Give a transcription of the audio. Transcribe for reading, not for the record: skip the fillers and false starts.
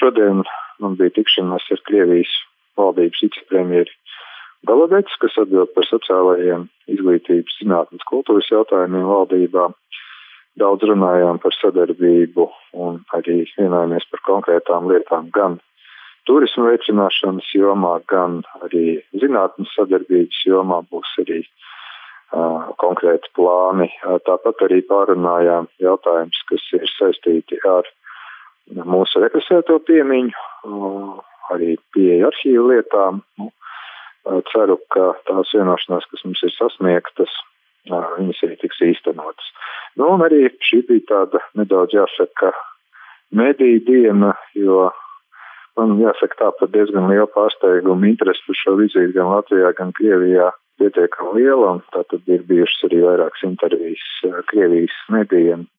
šodien man bija tikšanās ar Krievijas valdības vicepremjeri Golodets, kas atbild par sociālajiem, izglītības, zinātnes, kultūras jautājumiem valdībā. Daudz runājām par sadarbību un arī vienojāmies par konkrētām lietām gan turismu veicināšanas jomā, gan arī zinātnes sadarbības jomā būs arī konkrēti plāni. Tāpat arī pārunājām jautājumus, kas ir saistīti ar mūsu represēto piemiņu, arī pieeja arhīvu lietām. Ceru, ka tās vienošanās, kas mums ir sasniegtas, viņas arī tiks īstenotas. Un arī šī bija tāda nedaudz jāsaka mediju diena, jo man jāsaka tā par diezgan lielu pārsteigumu interesi par šo vizīti gan Latvijā, gan Krievijā pietiekami liela, un tātad ir bijušas arī vairākas intervijas Krievijas medijiem.